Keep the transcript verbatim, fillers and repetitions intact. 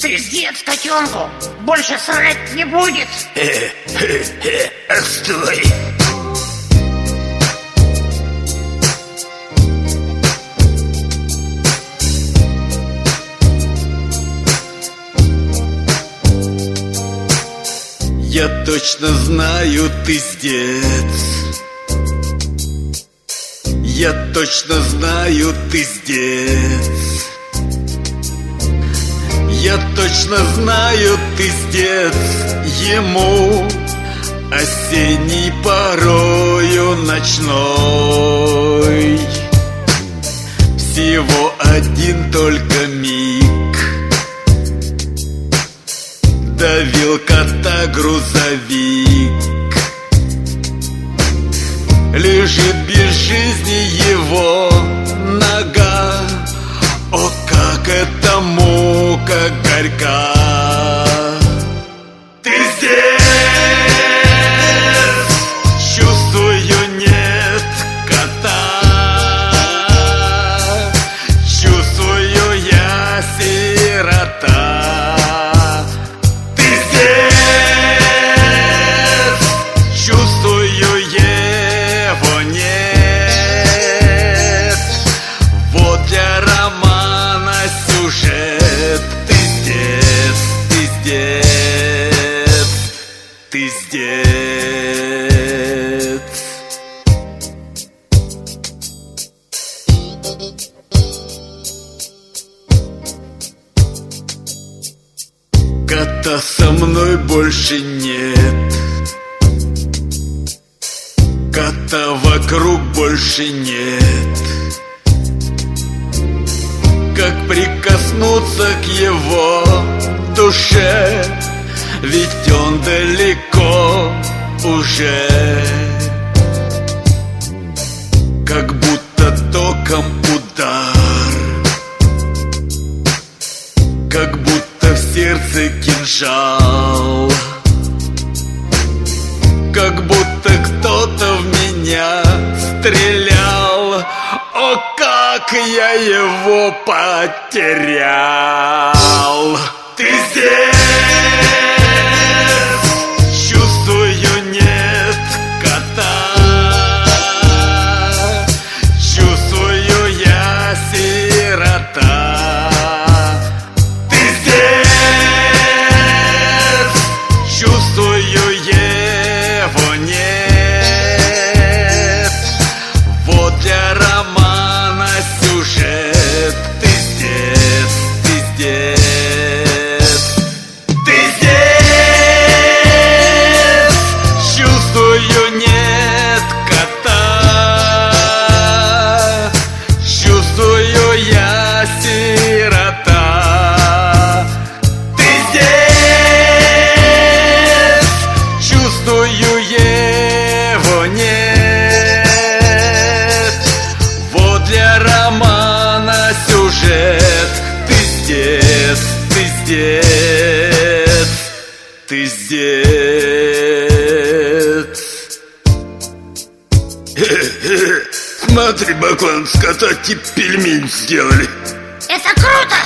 Пиздец котенку, больше срать не будет. Отстой. Я точно знаю, ты здесь. Я точно знаю, ты здесь. Я точно знаю, ты здесь. Ему осенний, порою ночной. Всего один только миг давил кота грузовик. Лежит без жизни его нога. О, как эта мука горька. Ты здесь, чувствую, нет кота. Чувствую, я сирота. Ты здесь. Кота со мной больше нет. Кота вокруг больше нет. Как прикоснуться к его душе, ведь он далеко уже. Как будто током удар, как будто в сердце кинжал, как будто кто-то в меня стрелял. О, как я его потерял. Ты здесь. Чувствую, нет кота. Чувствую, я сирота. Ты здесь. Чувствую, его нет. Вот для романа сюжет. Ты здесь, ты здесь. Ты здесь. Чувствую, нет кота. Чувствую, я сирота. Ты здесь. Чувствую, его нет. Вот для романа сюжет. Ты здесь, ты здесь. Ты здесь. Смотри, Баклан, с кота тип пельмень сделали. Это круто!